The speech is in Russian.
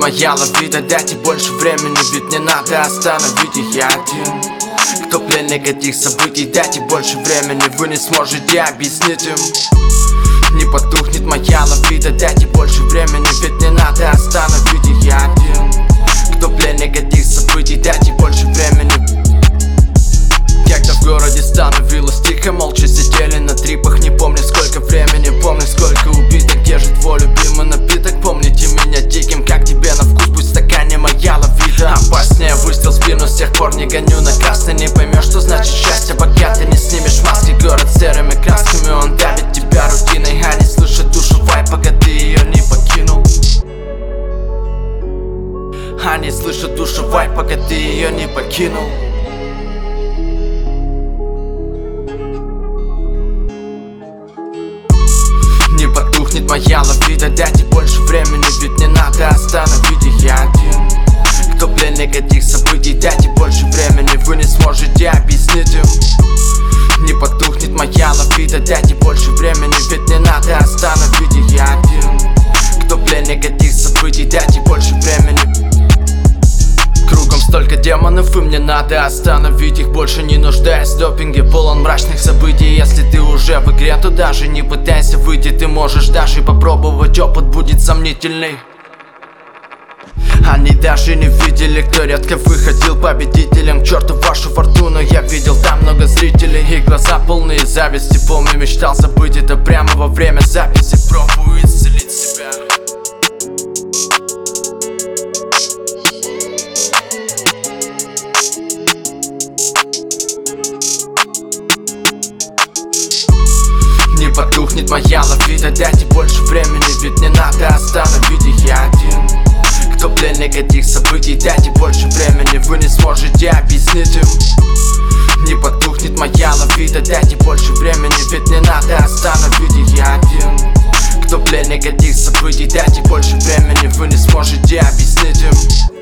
моя лавида, дайте больше времени, ведь не надо остановить их, я один. Кто пленник этих событий, дайте больше времени, вы не сможете объяснить им. Не потухнет моя лавида, дайте больше времени, ведь не надо остановить их, я один. Кто пленник этих событий, дайте больше времени. Когда в городе становилось тихо, молча сидели на трипах. Не помню сколько времени, помню сколько убитых. Где же твой любимый напиток? Помните меня диким, как тебе на вкус, пусть в стакане моя лавида. Опаснее выстрел в спину, с тех пор не гоню на красный. Не поймешь, что значит счастье, пока ты не снимешь маски. Город серыми красками, он давит тебя рутиной. А не слышит душу вай, пока ты ее не покинул. А не слышит душу вай, пока ты ее не покинул. Не потухнет моя лавида, дайте больше времени, ведь не надо остановить их, я один. Кто пленник этих событий, дайте больше времени, вы не сможете объяснить им. Не потухнет моя лавида, дайте больше времени, ведь не надо остановить их, я один. Кто пленник этих событий, дайте больше времени. Кругом столько демонов, и мне надо остановить их. Больше не нуждаясь в допинге, полон мрачных событий. Если ты уже в игре, то даже не пытайся выйти. Ты можешь даже попробовать, опыт будет сомнительный. Они даже не видели, кто редко выходил победителем. К черту вашу фортуну, я видел там много зрителей. И глаза полные зависти, помню, мечтал забыть это прямо во время записи. Пробую исцелить себя. Не потухнет моя лавида, дайте больше времени, ведь не надо остановить их, я один. Кто пленник этих событий, дайте больше времени, вы не сможете объяснить им. Не потухнет моя лавида, дайте больше времени, ведь не надо остановить их, я один. Кто пленник этих событий, дайте больше времени, вы не сможете объяснить им.